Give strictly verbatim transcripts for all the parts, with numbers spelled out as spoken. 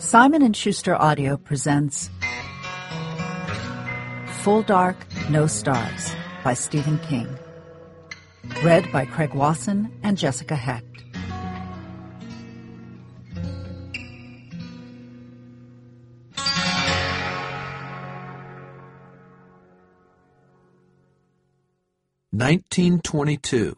Simon and Schuster Audio presents Full Dark, No Stars by Stephen King. Read by Craig Wasson and Jessica Hecht. nineteen twenty-two.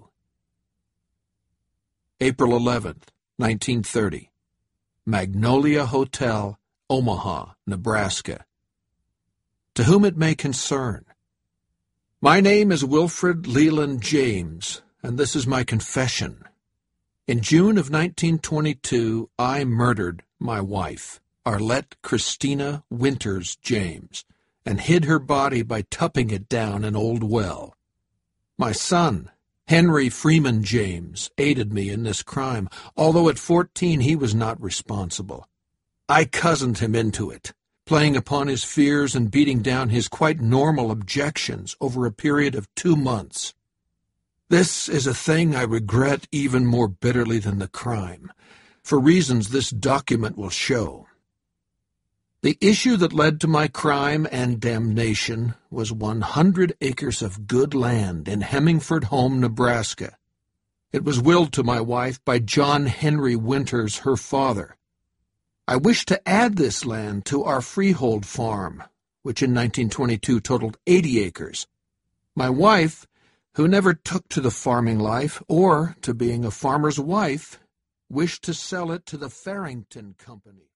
April eleventh, nineteen thirty. Magnolia Hotel, Omaha, Nebraska. To whom it may concern. My name is Wilfred Leland James, and this is my confession. In June of nineteen twenty-two, I murdered my wife, Arlette Christina Winters James, and hid her body by tupping it down an old well. My son, Henry Freeman James, aided me in this crime, although at fourteen he was not responsible. I cozened him into it, playing upon his fears and beating down his quite normal objections over a period of two months. This is a thing I regret even more bitterly than the crime, for reasons this document will show. The issue that led to my crime and damnation was one hundred acres of good land in Hemingford Home, Nebraska. It was willed to my wife by John Henry Winters, her father. I wished to add this land to our freehold farm, which in nineteen twenty-two totaled eighty acres. My wife, who never took to the farming life or to being a farmer's wife, wished to sell it to the Farrington Company.